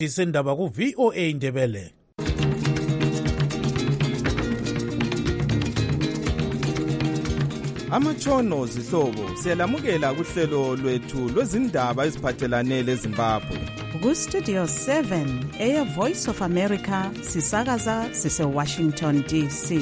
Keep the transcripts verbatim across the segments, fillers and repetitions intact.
Isendaba ku V O A Ndebele. Amatshono zihlobo siyalamukela kuhlelo lwethu lwezindaba eziphathelane leZimbabwe. Ku Studio seven eya Voice of America sisakaza sise Washington D C.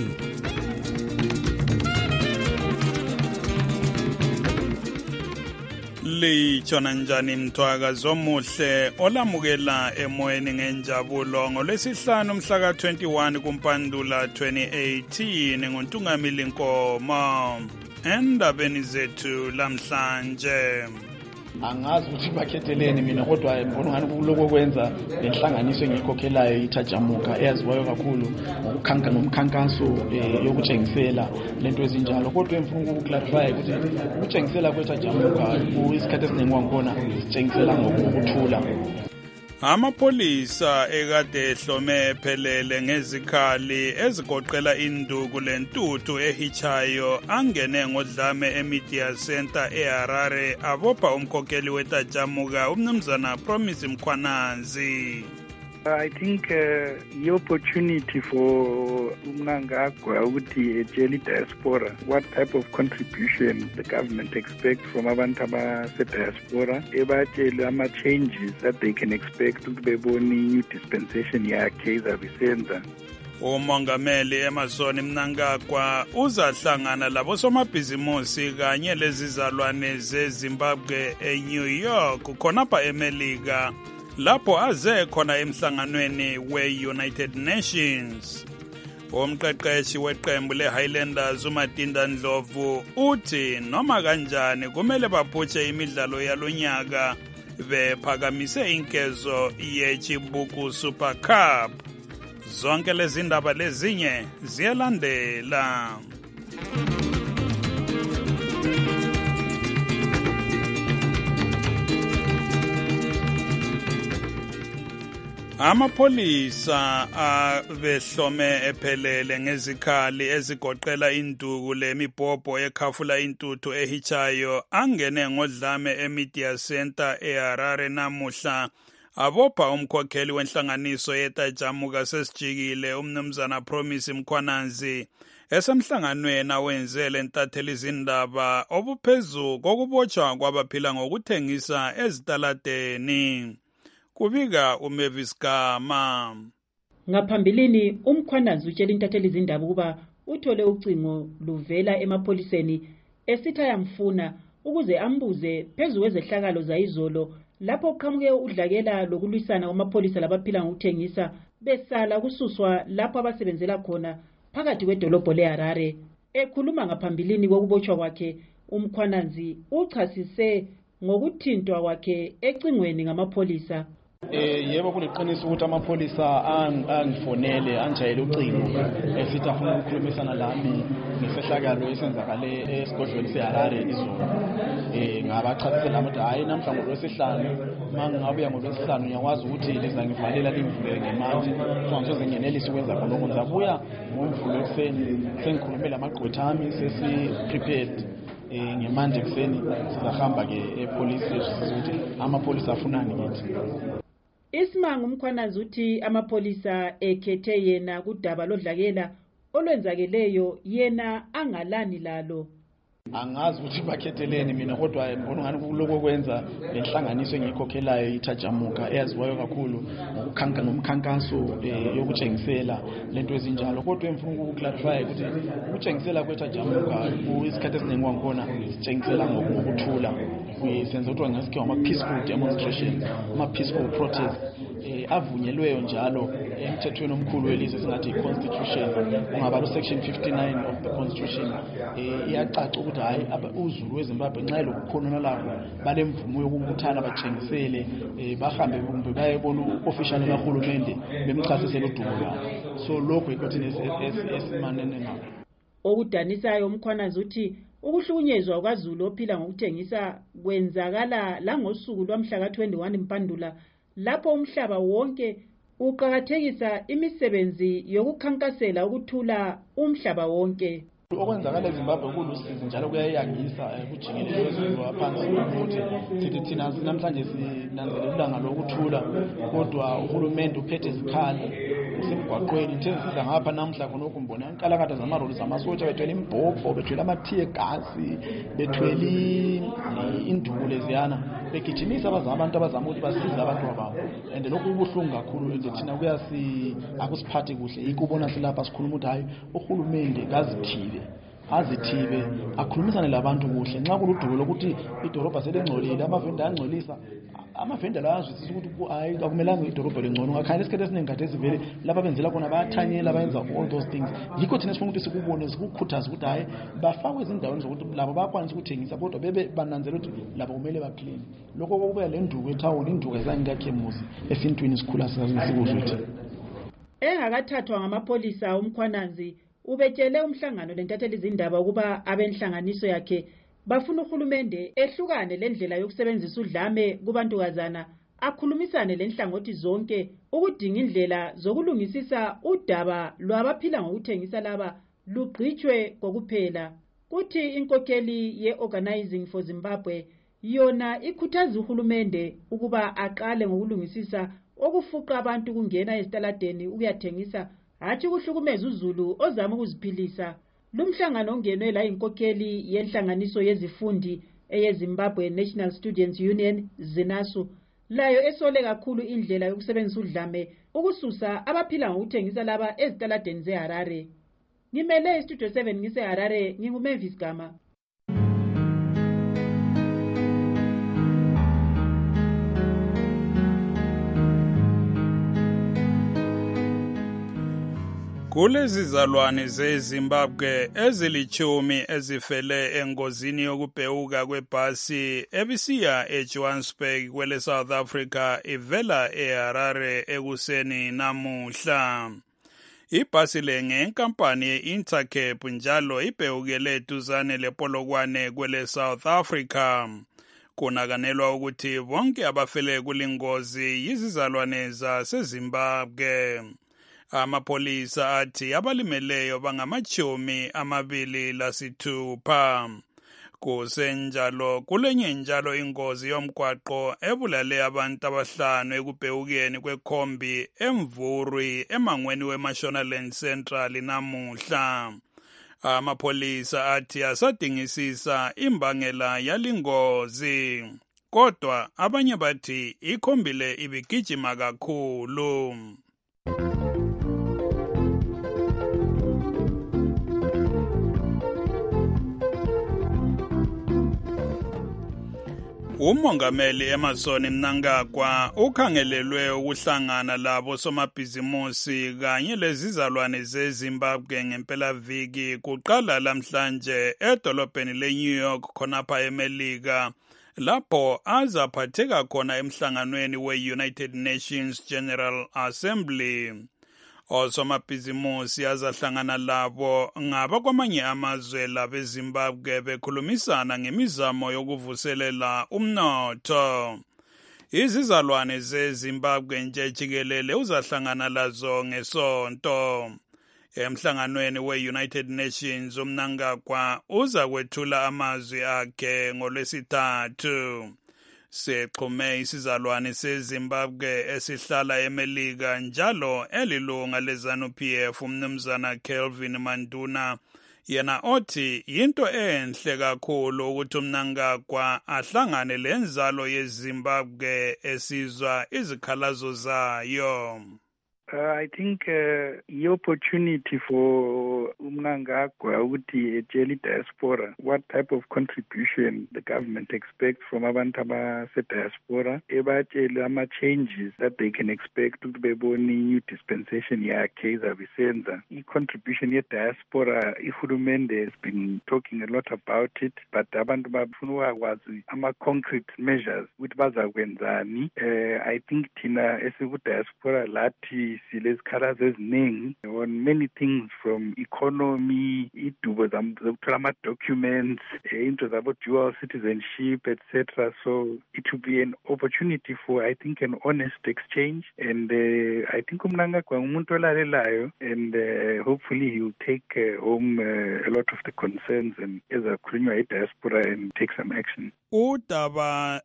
Litshona njani mthwaka zomuhle olamukela emoyeni ngenjabulo ngolwesihlanu mhla ka twenty-one kuMpandula twenty eighteen ngoNtungamili Nkomo endabeni zethu lamhlanje. Angazi ukuthi bakhetheleni mina kodwa ngibona ngani kuloko kwenza lenhlanganiso engikhokhelayo ithajamuka eyaziwayo kakhulu ngokukhanka nomkhankaso yokutshengisela lento ezinjalo kodwa emfuna ukuclarify ukuthi ukutshengisela kwethajamuka kuyisikhathi esiningi wangkhona sitshengisela ngokuthula. Amapolisa ekade ehlome ephelele ngezikhali ezigoqela induku lentuthu ehichayo angene ngodlame eMedia Center eHarare abopha umkhokheli wetajamuka umnumzana Promise Mkhwananzi. I think uh, the opportunity for Mnangagwa ukuthi ejeli diaspora, what type of contribution the government expects from abantu abase-diaspora, ebatshele ama-changes that they can expect ukuthi bebone new dispensation yakhe izabisenza. Umongameli Emmerson Mnangagwa uzahlangana labo somabhizimusi kanye lezizalwane zeZimbabwe eNew York khonapha eMelika lapho aze khona emhlanganweni we-United Nations. Umqeqeshi weqembu le-Highlanders uMatinda Ndlovu uthi noma kanjani kumele baphutshe imidlalo yalonyaka bephakamise inkezo yeChibuku Super Cup. Zonke lezi ndaba lezinye ziyalandela. Amapolisa abehlome ephelele ngezikhali ezigoqela induku lemibhobho ekhafula intuthu ehichayo angene ngodlame eMedia Center eHarare namuhla abopha umkhokheli wenhlanganiso yetajamuka sesijikile umnumzana Promise Mkhwananzi esemhlanganweni awenzele ntatheli izindaba obuphezu kokubotshwa kwabaphila ngokuthengisa ezitaladeni. Kubika uMavis Gama. Ngaphambilini uMkhwananzi utshela intatheli izindaba ukuba uthole ucingo luvela emapholiseni esithi ayamfuna ukuze ambuze phezu kwezehlakalo zayizolo lapho kuqhamuke udlakela lokulwisana kwamapholisa labaphila ngokuthengisa besala kususwa lapho abasebenzela khona phakathi kwedolobho leHarare. Ekhuluma ngaphambilini kokubotshwa kwakhe uMkhwananzi uchasise ngokuthintwa kwakhe ecingweni ngamapholisa. Eh yebo kuliqiniso ukuthi amapholisa angifonele anjayele ucingo esithi afuna ukukhulumisana lami ngesehlakalo esenzakale esigodlweni seHarare izolo. Eh ngabachasisela ukuthi hayi namhlanje ngolwesihlanu mangabuya ngolwesihlanu ngiyakwazi ukuthi leza ngivalela limvule ngemanje ngizoze ngenelise ukwenza lokho ngizabuya ngomvulo ekseni sengikhulumela amagqwetha ami sesi prepared eh ngemanje ekseni sizahamba ke epolice ukuthi amapolisa afunani ngithi. Isimanga uMkhwananzi uthi amapolisa ekhethe yena kudaba lodlakela olwenzakeleyo yena angalani lalo. Angazi ukuthi bakhetheleni mina kodwa ngibona ngani kuloko kwenza lenhlanganiso engikhokhelayo ithajamuka eyaziwayo kakhulu ngokukhanka nomkhankaso yokutshengisela lento ezinjalo kodwa emfuna ukuclarify ukuthi ukutshengisela kwethajamuka kuyisikhathi esiningi wangkhona sitshengisela ngokuthula kuyisenza ukuthi ngasikhe ama peaceful demonstration ama peaceful protest avunyelweyo njalo emthethweni omkhulu welizwe singathi i-constitution ungaba lo section fifty-nine of the constitution iyacaca ukuthi hayi uzulu weZimbabwe nxa lokukhonona lapho balemvumo yokubuthana batshengisele bahambe kumbe bayebona u-official kahulumende bemchasisela udumo lwabo so lokho ikuthi esimanene ngakho. Okudanisayo uMkhwananzi uthi ukuhlukunyezwa kwaZulu ophila ngokuthengisa kwenzakala la ngosuku lwamhla ka twenty-one Mpandula lapho umhlaba wonke uqhakathekisa imisebenzi yokukhankasela ukuthula umhlaba wonke. Okwenzakala eZimbabwe kulusizi njalo kuyayangisa kujikelele wezizwe waphansi ukuthi sithi thina namhlanje sinanzelela ulanga lokuthula kodwa uhulumende uphethe izikhali usemgwaqweni nje sidla ngapha namhla khona ukumbona inkalakatha zamaroli zamasotsha bethwele imbhobho bethwele amathiye gasi bethwele induku leziyana begijimisa abazama abantu abazama ukuthi basize abantu babo and lokhu kubuhlungu kakhulu nje thina kuyasi akusiphathi kuhle ikubona silapha sikhuluma ukuthi hayi uhulumende kazithibe azithibe akhulumisane labantu kuhle nxa kuludubo lokuthi idorobha selengcolile amavenda angcolisa amavenda la azwisisa ukuthi hayi akumelanga idorobha lengcono ngakhanya isikhathi esiningi kade sivele laba benzela khona bayathanyela bayenza all those things yikho thina sifuna ukuthi sikubone sikukhuthaza ukuthi hayi bafakwe izindaweni zokuthi labo bayakwanisa ukuthengisa kodwa bebe bananzela ukuthi labo kumele baclean lokho kokubuya le nduku ethawun induku ezangikakhemuzi esintwini sikhula sikuzwe engakathathwa ngamapolisa umkhwananzi ubetshele umhlangano lentatheli izindaba ukuba abenhlanganiso yakhe bafuna uhulumende ehlukane lendlela yokusebenzisa udlame kubantukazana akhulumisane lenhlangothi zonke ukudinga indlela zokulungisisa udaba lwabaphila ngokuthengisa laba lugqitshwe kokuphela kuthi inkokheli ye-Organizing for Zimbabwe yona ikhuthaza uhulumende ukuba aqale ngokulungisisa okufuqa abantu kungena ezitaladeni ukuyathengisa hathi kuhlukumeza uZulu ozama ukuziphilisa lumhlangano ongenwe la inkokheli yenhlanganiso yezifundi eyeZimbabwe National Students Union ZINASU layo esole kakhulu indlela yokusebenzisa udlame ukususa abaphila ngokuthengisa laba ezitaladeni zeHarare. Ngimele istudio seven ngiseHarare nginguMavis Gama. Kulezi zalwane zeZimbabwe ezilichumi ezifele engozini yokubhewuka kwebhasi ebisiya eJohannesburg kwele South Africa ivela eHarare ekuseni namuhla. Ibhasi le ngenkampani ye-Intercape njalo ibhewukele duzane lePolokwane kwele South Africa. Kunakanelwa ukuthi bonke abafele kulingozi yizizalwane zaseZimbabwe. Amapolisa athi abalimeleyo bangamachumi amabili lasithupha. Kusenjalo kulenye njalo ingozi yomgwaqo ebulale abantu abahlanu ekubhewukeni kwekhombi eMvurwi emangweni weMashonaland Central namuhla. Amapolisa athi asadingisisa imbangela yalingozi. Kodwa abanye bathi ikhombi le ibigijima kakhulu. Umongameli Emmerson Mnangagwa ukhangelelwe ukuhlangana labo somabhizimusi kanye lezizalwane zeZimbabwe ngempelaviki kuqala lamhlanje edolobheni leNew York khonapha eMelika lapho azaphatheka khona emhlanganweni we-United Nations General Assembly. Osomabhizimusi azahlangana labo ngaba kwamanye amazwe labeZimbabwe bekhulumisana ngemizamo yokuvuselela umnotho. Izizalwane zeZimbabwe nje jikelele uzahlangana lazo ngesonto. Emhlanganweni we-United Nations uMnangagwa uza kwethula amazwi akhe ngolwesithathu. Sexhume isizalwane seZimbabwe esihlala eMelika njalo elilunga leZANU-P F umnumzana Kelvin Manduna yena othi yinto enhle kakhulu ukuthi uMnangagwa ahlangane lenzalo yeZimbabwe esizwa izikhalazo zayo. Uh, I think uh, the opportunity for Mnangagwa ukuthi etshele diaspora what type of contribution the government expects from abantu abase-diaspora, ebatshele ama-changes that they can expect ukuthi bebone i-new dispensation yakhe izabe isenza. I-contribution ye-diaspora, ihulumende has been talking a lot about it, but abantu bafuna ukwazi ama-concrete measures ukuthi bazakwenzani. Uh, I think thina esiku-diaspora lathi ihhovisi lezikhalazo eziningi on many things from economy, idubo zokuthola ama-documents, into zabo dual citizenship, et cetera. So it will be an opportunity for, I think, an honest exchange. And uh, I think uMnangagwa ngumuntu olalelayo, and uh, hopefully he will take uh, home uh, a lot of the concerns and ezakhulunywa i-diaspora and take some action. Udaba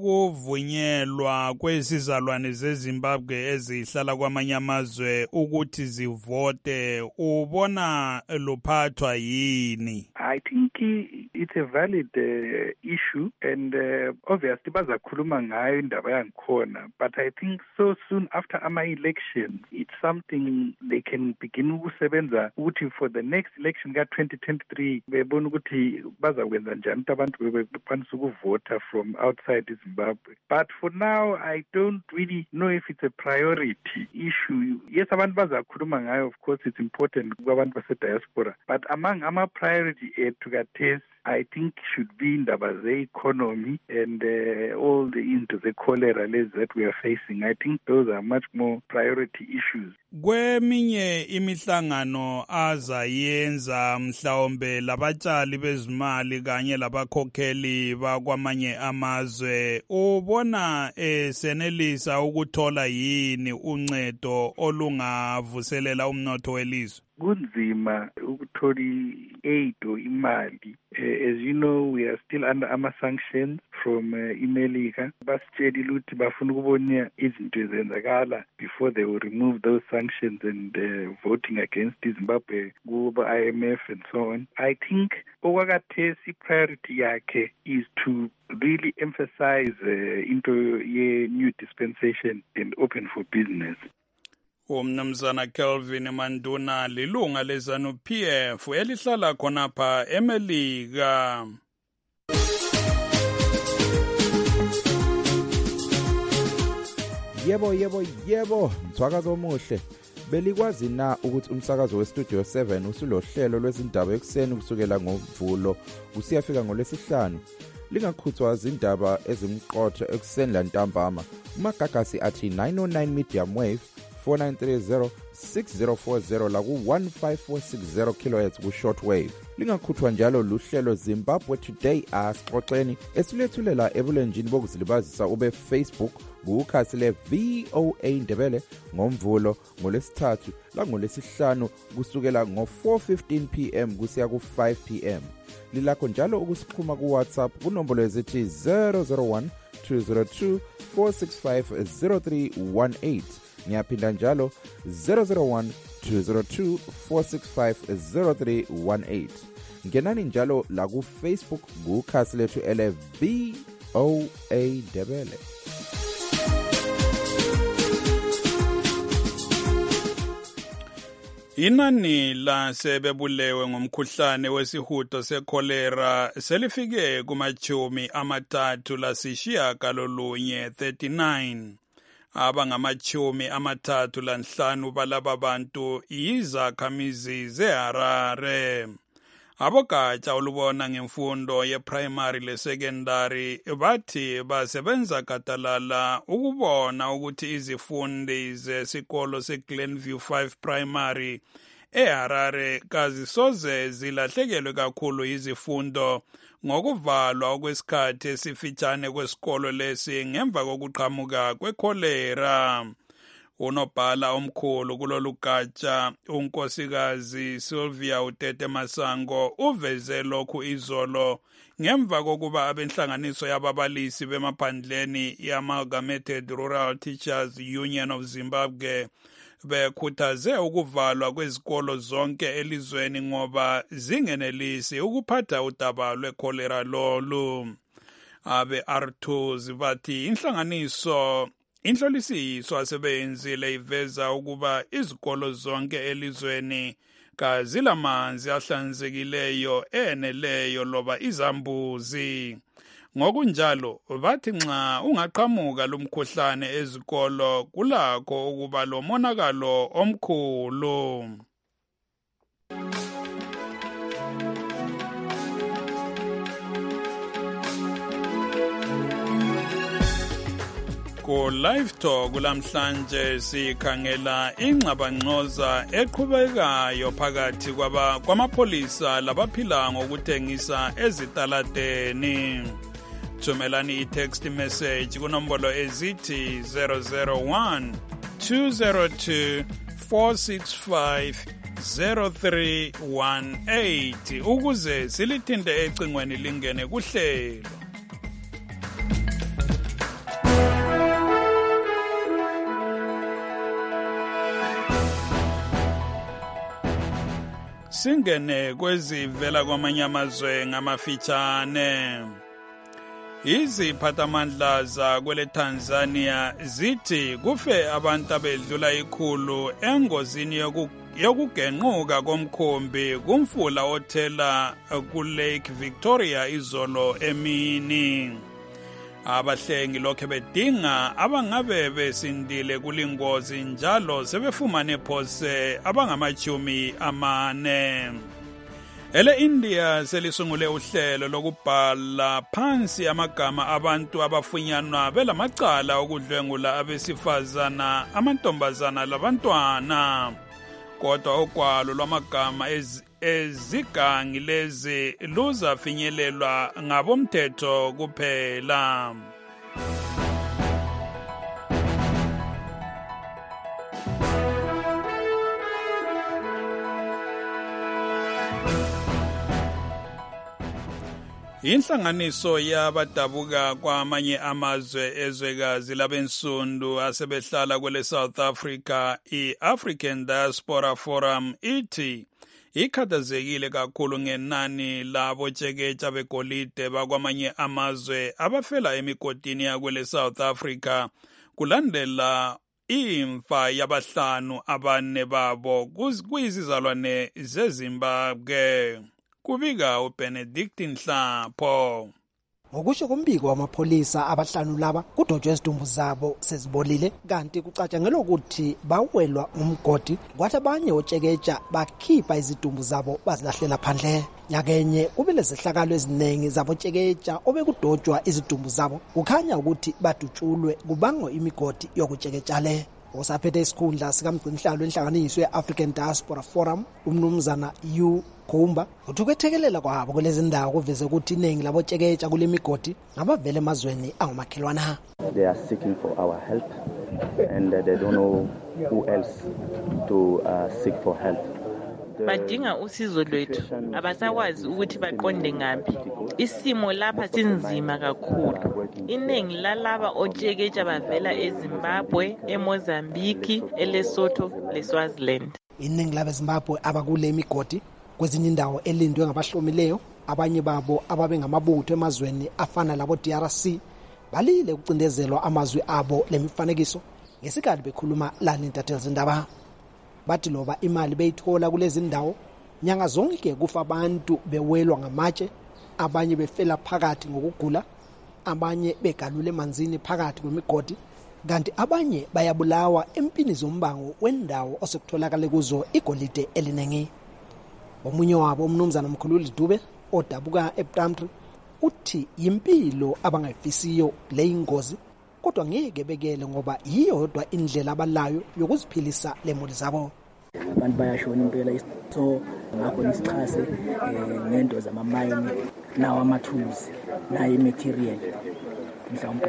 lokuvunyelwa kwezizalwane zeZimbabwe ezihlala kwamanye amazwe ukuthi zivote ubona luphathwa yini? I think it's a valid uh, issue, and uh, obviously bazakhuluma ngayo indaba yangikhona, but I think so soon after ama-elections it's something they can begin ukusebenza ukuthi for the next election ka twenty twenty-three bebona ukuthi bazakwenza njani ukuthi abantu bekwanisa ukuvota from outside Zimbabwe. But for now I don't really know if it's a priority issue. Yes, abantu bazakhuluma ngayo, of course it's important kubantu base-diaspora, but among ama-priority ethu kathesi I think should be indaba ze-economy and uh, all the into the cholera that we are facing. I think those are much more priority issues. Kweminye imihlangano azayenza mhlawumbe labatshali bezimali kanye labakhokheli bakwamanye amazwe, ubona esenelisa ukuthola yini uncedo olungavuselela umnotho welizwe? Kunzima ukuthola i-aid or imali. Uh, as you know, we are still under ama-sanctions from uh, iMelika. Basitshela ukuthi bafuna ukubona izinto ezenzakala before they will remove those sanctions and uh, voting against Zimbabwe kuba I M F and so on. I think okwakathesi priority yakhe is to really emphasize uh, into ye new dispensation and open for business. Umnumzana Kelvin Manduna lilunga lezanu P F elihlala khonapha eMelika. Yebo yebo yebo mthwakazo omuhle. Belikwazi na ukuthi umsakazo weStudio seven usulohlelo lwezindaba ekseni kusukela ngoMvulo usiyafika ngolesihlanu. Lingakhuthwa izindaba ezimqotho ekseni lantambama. Umagagasi athi nine oh nine medium wave four nine three zero six zero four zero la ku one five four six zero kilohertz ku shortwave. Lingakhuthwa njalo luhlelo Zimbabwe Today asixoxeni esilethulela ebulenjini bokuzilibazisa ube Facebook kukhasi le V O A Ndebele ngoMvulo ngolesithathu la ngolesihlanu kusukela ngo four fifteen p m kusiya ku five p m. Lilakho njalo ukusixhuma ku WhatsApp kunombolo ezithi zero zero one two zero two four six five zero three one eight. Ngiyaphinda njalo zero zero one two zero two four six five zero three one eight. Ngenani njalo la ku Facebook kukhasi lethu ele V O A Ndebele. Inani la sebebulewe ngomkhuhlane wesihudo sekholera selifike kumachumi amathathu lasishiya kalolunye thirty-nine. Abangamachumi amathathu lanhlanu balaba bantu izakhamizi zeHarare. Abogatsha olubona ngemfundo ye-primary le-secondary bathi basebenza gadalala ukubona ukuthi izifundi zesikolo se-Glenview five Primary eHarare kazisoze zilahlekelwe kakhulu izifundo ngokuvalwa okwesikhathi esifitshane kwesikolo lesi ngemva kokuqhamuka kwekholera. Unobhala omkhulu kulolu gatsha unkosikazi Sylvia Utete Masango uveze lokhu izolo ngemva kokuba abenhlanganiso yababalisi bemaphandleni yama-Amalgamated Rural Teachers Union of Zimbabwe bekhuthaze ukuvalwa kwezikolo zonke elizweni ngoba zingenelisi ukuphatha udaba lwekholera lolu. Abe R two zibathi inhlanganiso inhlolisiso asebeyenzile iveza ukuba izikolo zonke elizweni kazilamanzi ahlanzekileyo eneleyo loba izambuzi. Ngokunjalo bathi nxa ungaqhamuka lumkhuhlane ezikolo kulakho ukuba lomonakalo omkhulu. Ku Live Talk lamhlanje sikhangela ingxabangxoza eqhubekayo phakathi kwaba kwamapolisa labaphila ngokuthengisa ezitaladeni. Thumelani i-text message kunombolo ezithi zero zero one two zero two four six five zero three one eight ukuze silithinte ecingweni lingene kuhlelo. Singene kwezivela kwamanye amazwe ngamafitshane. Iziphathamandla zakwele Tanzania zithi kufe abantu abedlula ikhulu engozini yokugenquka komkhombi kumfula othela kuLake Victoria izolo emini. Abahlengi lokhe bedinga abangabe besindile kulingozi njalo sebefumane phose abangamachumi amane. Ele India selisungule uhlelo lokubhala phansi amagama abantu abafunyanwa belamacala okudlwengula abesifazana amantombazana labantwana. Kodwa ugwalo lwamagama ez ezigangi lezi luzafinyelelwa ngabomthetho kuphela. Inhlanganiso yabadabuka kwamanye amazwe ezwekazi labensundu asebehlala kwele South Africa, i-African Diaspora Forum ithi ikhathazekile kakhulu ngenani labo tsheketsha begolide bakwamanye amazwe abafela emigodini yakwele South Africa kulandela imfa yabahlanu abane babo kuyizizalwane zeZimbabwe. Kubika uBenedict Nhlapho. Ngokusho kombiko wamapolisa abahlanu laba kudotshwe izidumbu zabo sezibolile kanti kucatshangelwa ukuthi bawelwa ngumgodi kwathi abanye otsheketsha bakhipha izidumbu zabo bazilahlela phandle. Nyakenye kube lezehlakalo eziningi zabotsheketsha obekudotshwa izidumbu zabo kukhanya ukuthi badutshulwe kubangwa imigodi yokutsheketsha le. Osaphethe isikhundla sikamgcinhlalo enhlanganiso ye-African Diaspora Forum umnumzana U Khumba uthi ukwethekelela kwabo kulezi ndawo kuveze ukuthi iningi labotsheketsha kule migodi ngabavele emazweni angumakhelwana. They are seeking for our help and uh, they don't know who else to uh, seek for help. Badinga usizo lwethu abasakwazi ukuthi baqonde ngaphi. Isimo lapha sinzima kakhulu. Iningi lalaba otsheketsha bavela eZimbabwe, eMozambique, eLesotho, leSwaziland. Iningi laba eZimbabwe abakule migodi kwezinye indawo elindwe ngabahlomileyo, abanye babo ababe ngamabutho emazweni afana labo D R C balile ukucindezelwa amazwi abo lemifanekiso ngesikhathi bekhuluma lani intatheli zindaba. Bathi loba imali beyithola kulezi ndawo nyanga zonke kufa abantu bewelwa ngamatshe, abanye befela phakathi ngokugula, abanye begalule emanzini phakathi kwemigodi, kanti abanye bayabulawa empini zombango wendawo osekutholakala kuzo igolide elinengi. Omunye wabo umnumzana Mkhululi Dube odabuka eBramtree uthi impilo abangayifisiyo le ingozi kodwa ngeke bekele ngoba yiyo yodwa indlela abalayo yokuziphilisa lemuli zabo. Abantu bayashona impela so ngakho nisichase ngento zamamayini nawo amathuluzi nayo imaterial mhlawumbe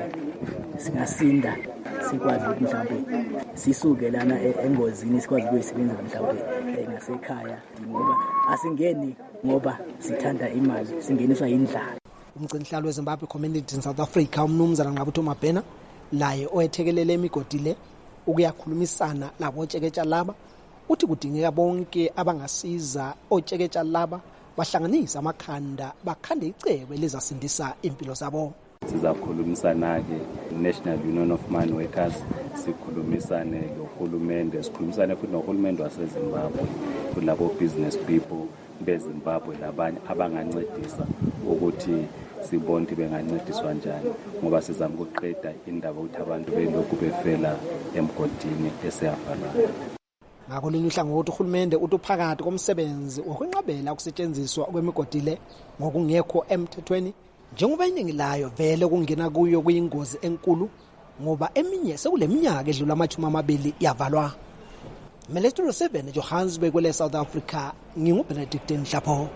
singasinda sikwazi ukuthi mhlawumbe sisuke lana engozini sikwazi ukuyisebenzisa mhlawumbe ngasekhaya ngoba asingeni ngoba sithanda imali singeniswa indlala. Umgcinhlalo weZimbabwe Community in South Africa umnumzana Ngabutho Mabhena laye oyethekelele emigodi le ukuyakhulumisana labo tsheketsha laba uthi kudingeka bonke abangasiza otsheketsha laba bahlanganisa amakhanda bakhande icebo lezasindisa impilo zabo. Sizakhulumisana ke National Union of Mine Workers, sikhulumisane nohulumende, sikhulumisane futhi nohulumende waseZimbabwe kulabo business people beZimbabwe labanye abangancedisa ukuthi sibonke bengancediswa njani ngoba sizama ukuqeda indaba ukuthi abantu belokhu befela emgodini eseyafanayo. Ngakolunye uhlangothi uhulumende uthi phakathi komsebenzi wokunqabela ukusetshenziswa kwemigodi le ngokungekho emthethweni njengoba iningi layo vele kungena kuyo kuyingozi enkulu ngoba eminye sekule minyaka edlula amachumi amabili yavalwa. Melestro seven Johannesburg kwele South Africa, nginguBenedict Nhlapho.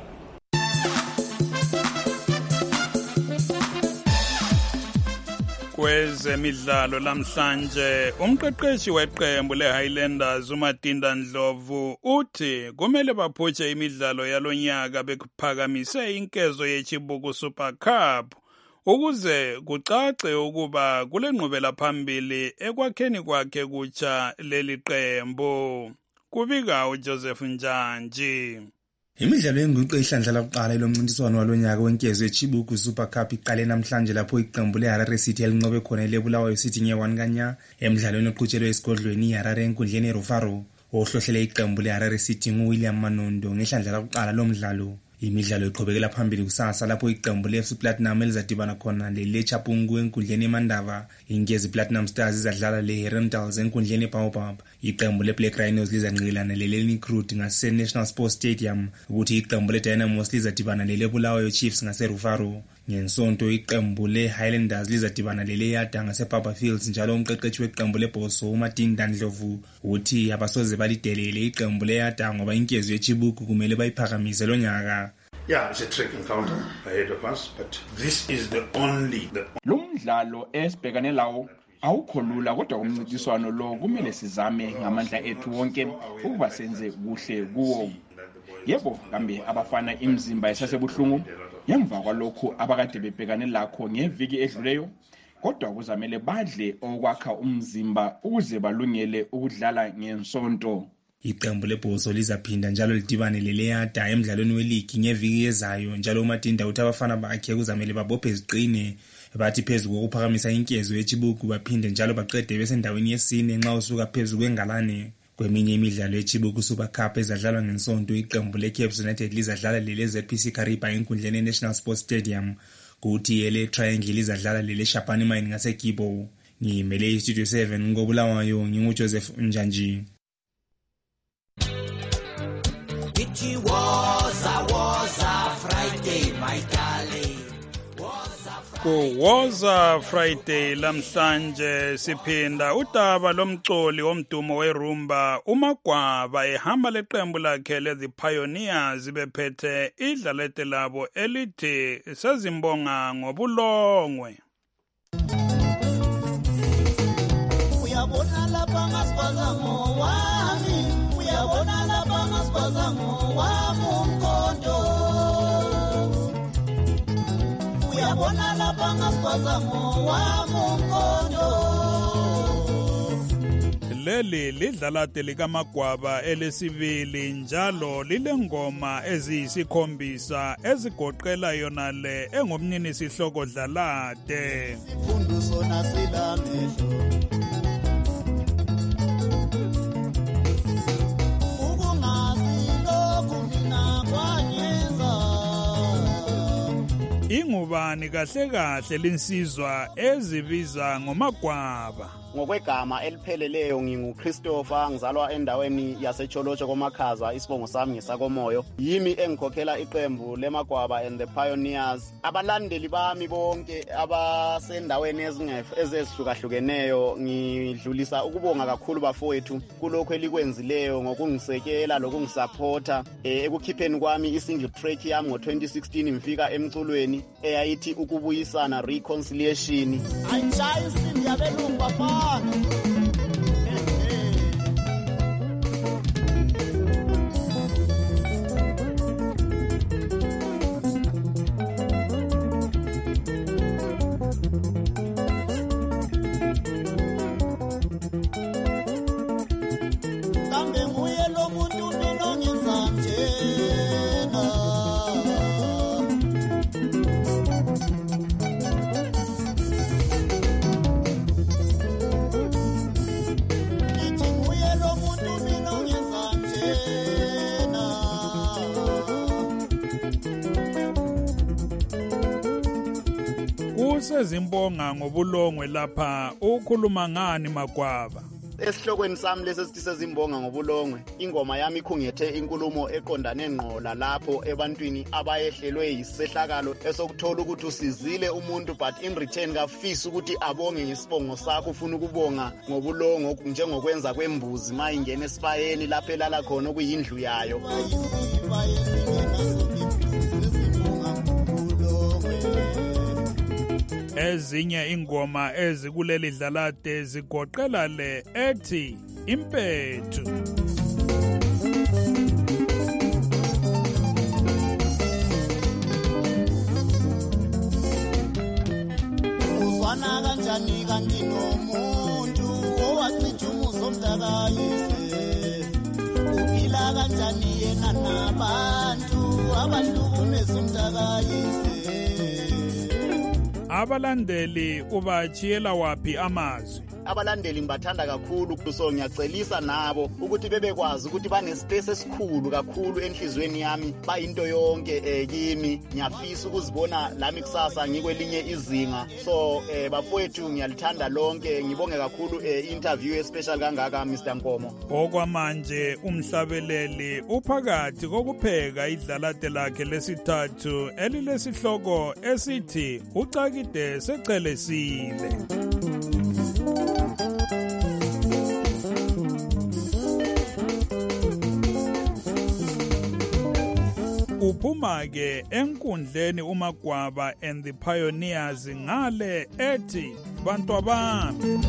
Kwezemidlalo lamhlanje umqeqeshi weqembu leHighlanders uMatinda Ndlovu uthi kumele baphutshe imidlalo yalonyaka bekuphakamise inkezo yeChibuku Super Cup ukuze kucace ukuba kule nqubela phambili ekwakheni kwakhe kutsha leli qembu. Kubika uJoseph Njanji. Imidlalo yenguqu ehlandla lokuqala lomncintiswano walonyaka wenkezo yeChibuku Super Cup iqale namhlanje lapho iqembu leHarare City elinqobe khona leBulawayo City nge-one kanya emidlalweni oqhutshelwe esigodlweni iHarare enkundleni eRufaro. Ohlohlele iqembu leHarare City nguWilliam Manondo ngehlandla lokuqala lomdlalo. Imidlalo iqhubekela phambili kusasa lapho iqembu leF C Platinum elizadibana khona leLechapungu enkundleni eMandava. Ingezi Platinum Stars izadlala leHerentals enkundleni eBaobab. Iqembu leBlack Rhinos lizanqilana leLeni Crude ngase-National Sports Stadium ukuthi iqembu leDynamos lizadibana leLebulawayo Chiefs ngaseRufaro. Ngensonto iqembu leHighlanders lizadibana leLeyada ngaseBaba Fields njalo umqeqeshi weqembu leBhoso uMatinda Ndlovu uthi abasoze balidelele iqembu leYada ngoba inkezo yeChibuku kumele bayiphakamise lonyaka. Yeah, it's a trick encounter ahead of us, but this is the only the Lumdlalo esibhekane lawo awukho lula kodwa umncintiswano lo kumele sizame ngamandla ethu wonke ukuba senze kuhle kuwo. Yebo, kambe abafana imizimba esasebuhlungu ngemva kwalokho abakade bebhekane lakho ngeviki edluleyo kodwa kuzamele badle okwakha umzimba ukuze balungele ukudlala ngensonto. Iqembu leBhoso lizaphinda njalo lidibane leLeyada emidlalweni weligi ngeviki yezayo njalo uMatinda uthi abafana bakhe kuzamele babophe iziqine bathi phezulu kokuphakamisa inkezo yeChibuku baphinde njalo baqede besendaweni yesine nxa usuka phezulu kwengalane. Kweminye imidlalo yeChibuku Super Cup ezadlalwa ngensonto iqembu leCape United lizadlala leZ P C Kariba enkundleni eNational Sports Stadium kuthi ele Triangle lizadlala lele Shapani Mine ngaseGibo. Ngimele iStudio seven ngoBulawayo nginguJoseph Njanji. It was a was a Friday my darling. Kuwoza Friday lamhlanje siphinda udaba lomcoli womdumo werumba uMagwaba ehamba leqembu lakhe leThe Pioneers bephethe idlalete labo elithi sezimbonga ngobulongwe. Uyabona lapha ngasibhaza ngowami, uyabona lapha ngasibhaza ngowami umkhonto. Uyabona lapha ngasibhaza ngowami umkhonto. Leli lidlalate likaMagwaba elesibili njalo lilengoma eziyisikhombisa ezigoqela yona le engomnini sihloko dlalate. Sifundu sona silamehlo. Ingubani kahle kahle linsizwa ezibiza ngoMagwaba. Ngokwegama elipheleleyo nginguChristopher ngizalwa endaweni yaseCholotsho koMakhaza isibongo sami ngesakomoyo. Yimi engikhokhela iqembu leMagwaba and the Pioneers. Abalandeli bami bonke abasendaweni ezihlukeneyo ngidlulisa ukubonga kakhulu bafowethu kulokho elikwenzileyo ngokungisekela lokungisupporta ekukhipheni kwami isingle track yami ngo twenty sixteen ngifika emculweni eyayithi ukubuyisana reconciliation. Ayishaya isindi yabelungu bafana. Kambe nguye lo muntu mina ngenza njena. Kusezimbonga ngobulongwe lapha ukhuluma ngani Magwaba? esihlokweni sami lesesithi sezimbonga ngobulongwe ingoma yami ikhungethe inkulumo eqondane ngqola lapho ebantwini abayehlelwe yisehlakalo esokuthola ukuthi usizile umuntu but in return kafisa ukuthi abonge ngesibongo sakho ufuna ukubonga ngobulongo njengokwenza kwembuzi mayingena esibayeni lapho elala khona kuyindlu yayo. Ezinye ingoma ezikuleli dlalate zigoqela le ethi Impethu. Uzwana kanjani kanti nomuntu owachijumuza umntakayise uphila kanjani yena nabantu abahlukumeza umntakayise. Abalandeli ubachiyela wapi amazwi? Abalandeli ngibathanda kakhulu so ngiyacelisa nabo ukuthi bebekwazi ukuthi banespace esikhulu kakhulu enhlizweni yami bayinto yonke eh kimi ngiyafisa ukuzibona lami kusasa ngikwelinye izinga so eh bafowethu ngiyalithanda lonke ngibonge kakhulu eh interview especial kangaka Mister Nkomo. Okwamanje umhlabeleli uphakathi kokupheka idlalate lakhe lesithathu elilesihloko esithi ucakide secelesile. Uphuma ke enkundleni uMagwaba and the Pioneers ngale ethi bantu bami.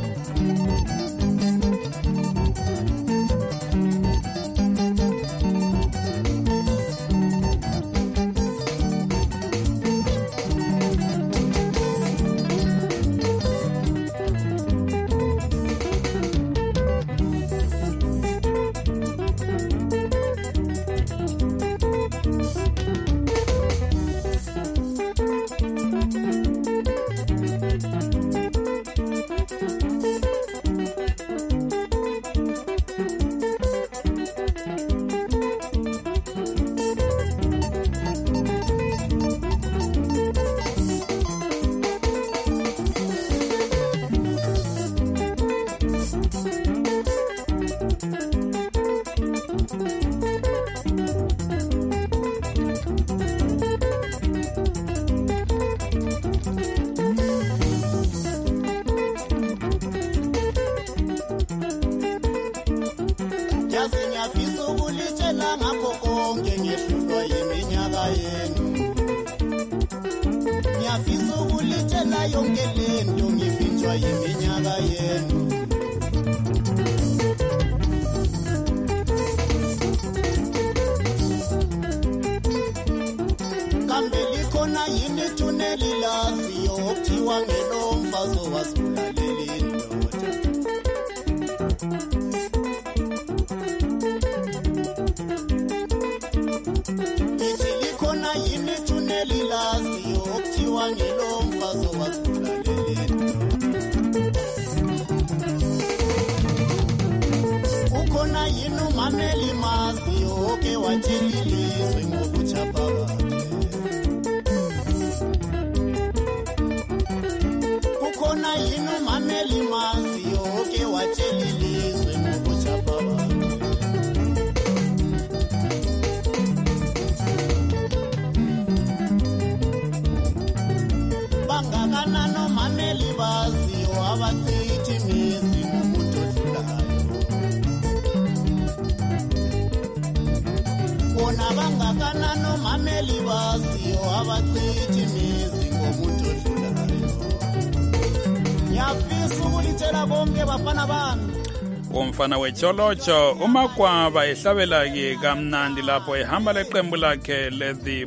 Umfana wecholocho uMagwaba ehlabela ke kamnandi lapho ehamba leqembu lakhe le The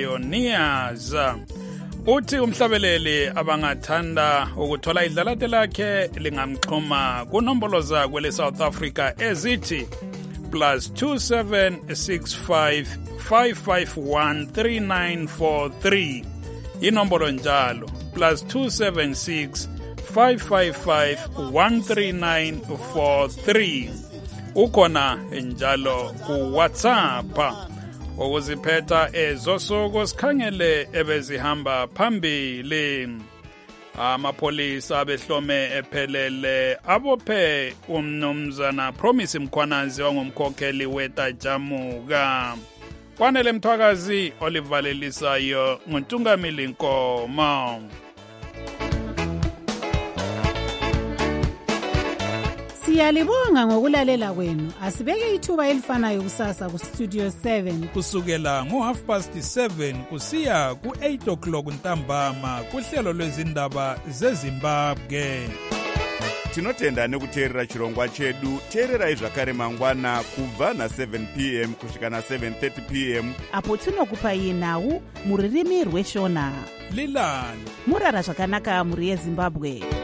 Pioneers. Uthi umhlabeleli abangathanda ukuthola idlalate lakhe lingamxhuma kunombolo zakhe le South Africa ezithi plus two seven six five five five one three nine four three. Inombolo njalo plus two seven six five five five one three nine four three. Ukhona njalo ku WhatsApp. Ukuziphetha ezosuku sikhangele ebezihamba phambili. Amapholisa behlome ephelele abophe umnumzana Promise Mkhwanazi ongumkhokheli weTajamuka. Kwanele Mthwakazi olivalelisayo nguNtungamili Nkomo. Siyalibonga ngokulalela kwenu. Asibeke ithuba elifanayo kusasa ku Studio seven kusukela ngo half past seven kusiya ku eight o'clock ntambama kuhlelo lwezindaba zeZimbabwe. Tinotenda nekuteerera chirongwa chedu. Teererai zvakare mangwana kubva na seven p m kusvika na seven thirty p m apo tinokupai nhau muririmi rweshona. Lilani murara zvakanaka muri yeZimbabwe.